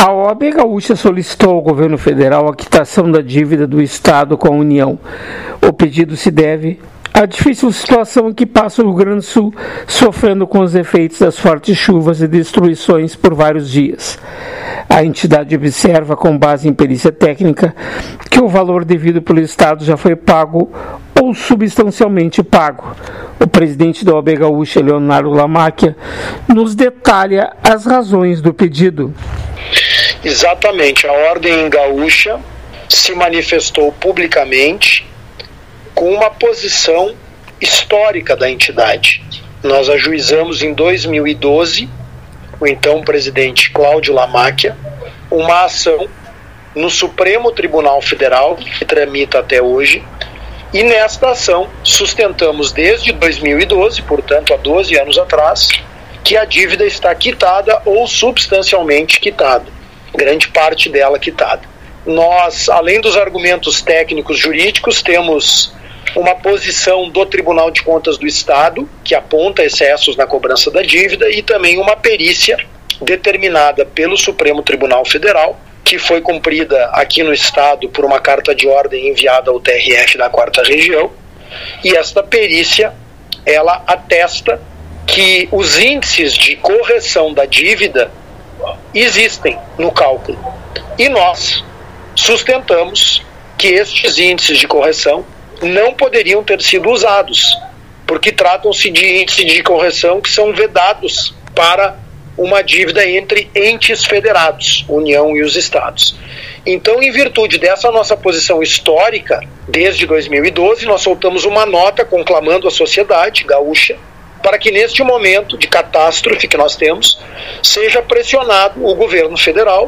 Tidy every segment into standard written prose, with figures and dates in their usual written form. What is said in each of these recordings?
A OAB Gaúcha solicitou ao governo federal a quitação da dívida do Estado com a União. O pedido se deve à difícil situação em que passa o Rio Grande do Sul, sofrendo com os efeitos das fortes chuvas e destruições por vários dias. A entidade observa, com base em perícia técnica, que o valor devido pelo Estado já foi pago ou substancialmente pago. O presidente da OAB Gaúcha, Leonardo Lamáquia, nos detalha as razões do pedido. Exatamente, a Ordem Gaúcha se manifestou publicamente com uma posição histórica da entidade. Nós ajuizamos em 2012, o então presidente Cláudio Lamáquia, uma ação no Supremo Tribunal Federal, que tramita até hoje, e nesta ação sustentamos desde 2012, portanto há 12 anos atrás, que a dívida está quitada ou substancialmente quitada, grande parte dela quitada. Nós, além dos argumentos técnicos jurídicos, temos uma posição do Tribunal de Contas do Estado, que aponta excessos na cobrança da dívida, e também uma perícia determinada pelo Supremo Tribunal Federal, que foi cumprida aqui no Estado por uma carta de ordem enviada ao TRF da 4ª Região, e esta perícia, ela atesta que os índices de correção da dívida existem no cálculo, e nós sustentamos que estes índices de correção não poderiam ter sido usados, porque tratam-se de índices de correção que são vedados para uma dívida entre entes federados, União e os Estados. Então, em virtude dessa nossa posição histórica, desde 2012, nós soltamos uma nota conclamando a sociedade gaúcha para que neste momento de catástrofe que nós temos, seja pressionado o governo federal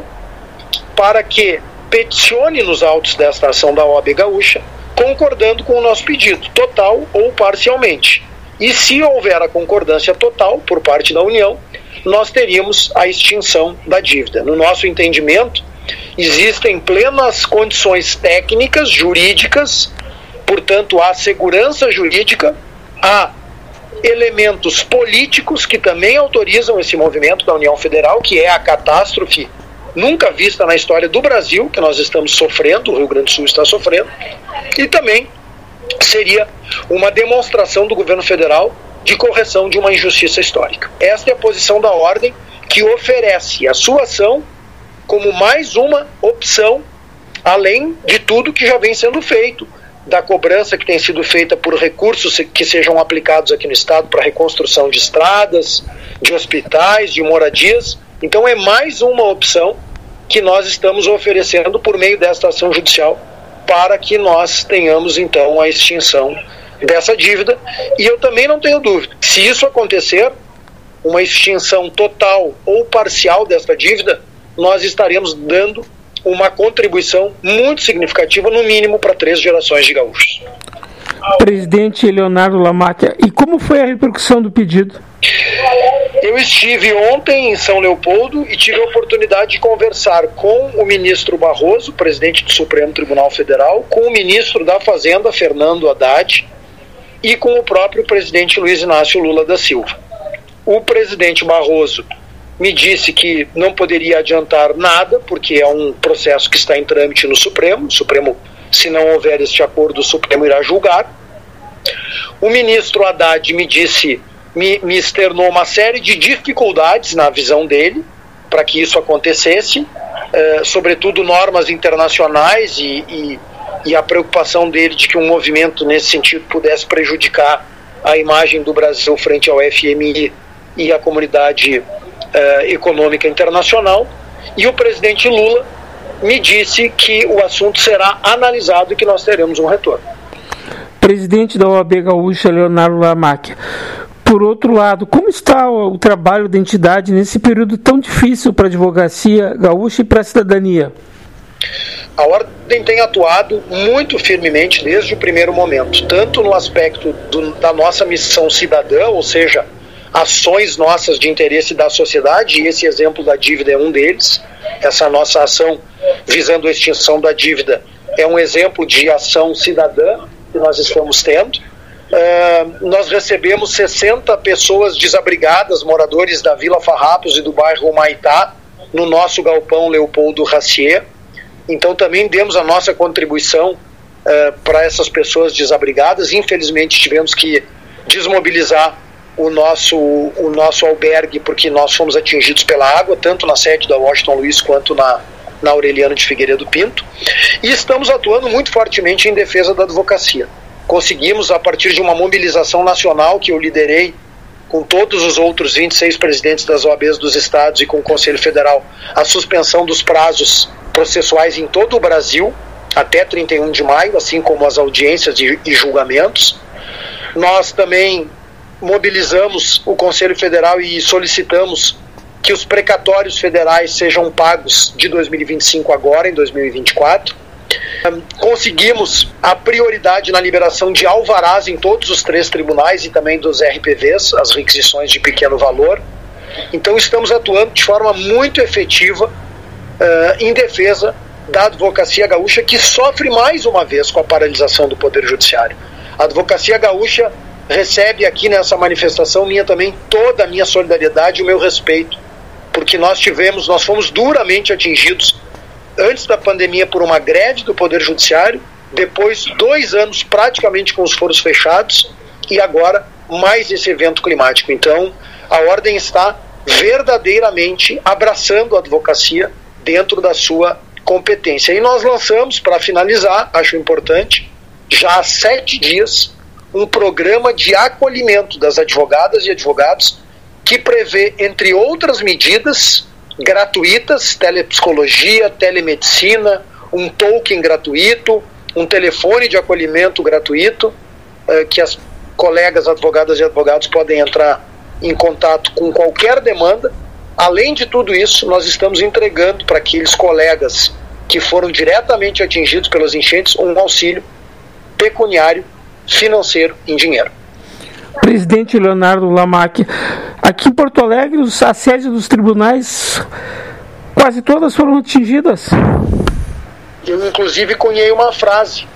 para que peticione nos autos desta ação da OAB Gaúcha, concordando com o nosso pedido, total ou parcialmente. E se houver a concordância total por parte da União, nós teríamos a extinção da dívida. No nosso entendimento, existem plenas condições técnicas, jurídicas, portanto, há segurança jurídica, há elementos políticos que também autorizam esse movimento da União Federal, que é a catástrofe nunca vista na história do Brasil, que nós estamos sofrendo, o Rio Grande do Sul está sofrendo, e também seria uma demonstração do governo federal de correção de uma injustiça histórica. Esta é a posição da Ordem, que oferece a sua ação como mais uma opção, além de tudo que já vem sendo feito, da cobrança que tem sido feita por recursos que sejam aplicados aqui no Estado para reconstrução de estradas, de hospitais, de moradias. Então é mais uma opção que nós estamos oferecendo por meio desta ação judicial para que nós tenhamos então a extinção dessa dívida. E eu também não tenho dúvida, se isso acontecer, uma extinção total ou parcial desta dívida, nós estaremos dando uma contribuição muito significativa, no mínimo, para 3 gerações de gaúchos. Presidente Leonardo Lamáquia, e como foi a repercussão do pedido? Eu estive ontem em São Leopoldo e tive a oportunidade de conversar com o ministro Barroso, presidente do Supremo Tribunal Federal, com o ministro da Fazenda, Fernando Haddad, e com o próprio presidente Luiz Inácio Lula da Silva. O presidente Barroso me disse que não poderia adiantar nada, porque é um processo que está em trâmite no Supremo. O Supremo, se não houver este acordo, o Supremo irá julgar. O ministro Haddad me disse, me externou uma série de dificuldades na visão dele para que isso acontecesse, sobretudo normas internacionais e a preocupação dele de que um movimento nesse sentido pudesse prejudicar a imagem do Brasil frente ao FMI e à comunidade econômica internacional. E o presidente Lula me disse que o assunto será analisado e que nós teremos um retorno. Presidente da OAB Gaúcha, Leonardo Lamáquia, por outro lado, como está o trabalho da entidade nesse período tão difícil para a advocacia gaúcha e para a cidadania? A Ordem tem atuado muito firmemente desde o primeiro momento, tanto no aspecto da nossa missão cidadã, ou seja, ações nossas de interesse da sociedade, e esse exemplo da dívida é um deles. Essa nossa ação visando a extinção da dívida é um exemplo de ação cidadã que nós estamos tendo. Nós recebemos 60 pessoas desabrigadas, moradores da Vila Farrapos e do bairro Humaitá, no nosso galpão Leopoldo Racier. Então também demos a nossa contribuição para essas pessoas desabrigadas. Infelizmente tivemos que desmobilizar o nosso albergue, porque nós fomos atingidos pela água, tanto na sede da Washington Luiz quanto na Aureliano de Figueiredo Pinto, e estamos atuando muito fortemente em defesa da advocacia. Conseguimos, a partir de uma mobilização nacional que eu liderei com todos os outros 26 presidentes das OABs dos estados e com o Conselho Federal, a suspensão dos prazos processuais em todo o Brasil até 31 de maio, assim como as audiências e julgamentos. Nós também mobilizamos o Conselho Federal e solicitamos que os precatórios federais sejam pagos de 2025 agora, em 2024. Conseguimos a prioridade na liberação de alvarás em todos os 3 tribunais e também dos RPVs, as requisições de pequeno valor. Então estamos atuando de forma muito efetiva em defesa da advocacia gaúcha, que sofre mais uma vez com a paralisação do Poder Judiciário. A advocacia gaúcha recebe aqui nessa manifestação minha também toda a minha solidariedade e o meu respeito, porque nós fomos duramente atingidos antes da pandemia por uma greve do Poder Judiciário, depois 2 anos praticamente com os foros fechados e agora mais esse evento climático. Então a Ordem está verdadeiramente abraçando a advocacia dentro da sua competência. E nós lançamos, para finalizar, acho importante, já há 7 dias, um programa de acolhimento das advogadas e advogados que prevê, entre outras medidas gratuitas, telepsicologia, telemedicina, um token gratuito, um telefone de acolhimento gratuito, que as colegas advogadas e advogados podem entrar em contato com qualquer demanda. Além de tudo isso, nós estamos entregando para aqueles colegas que foram diretamente atingidos pelas enchentes um auxílio pecuniário, financeiro, em dinheiro. Presidente Leonardo Lamacchia, aqui em Porto Alegre, a sede dos tribunais, quase todas foram atingidas. Eu, inclusive, cunhei uma frase: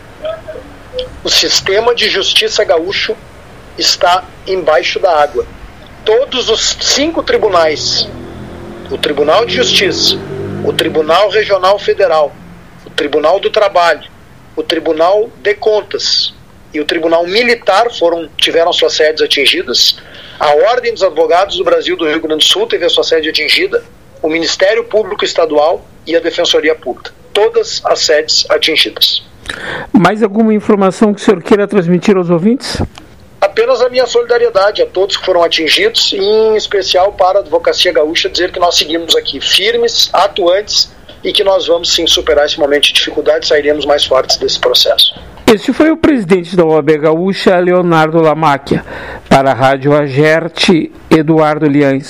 o sistema de justiça gaúcho está embaixo da água. Todos os 5 tribunais, o Tribunal de Justiça, o Tribunal Regional Federal, o Tribunal do Trabalho, o Tribunal de Contas e o Tribunal Militar tiveram suas sedes atingidas. A Ordem dos Advogados do Brasil do Rio Grande do Sul teve a sua sede atingida, o Ministério Público Estadual e a Defensoria Pública. Todas as sedes atingidas. Mais alguma informação que o senhor queira transmitir aos ouvintes? Apenas a minha solidariedade a todos que foram atingidos, e em especial para a Advocacia Gaúcha, dizer que nós seguimos aqui firmes, atuantes, e que nós vamos sim superar esse momento de dificuldade e sairemos mais fortes desse processo. Este foi o presidente da OAB Gaúcha, Leonardo Lamacchia. Para a Rádio Agerte, Eduardo Liães.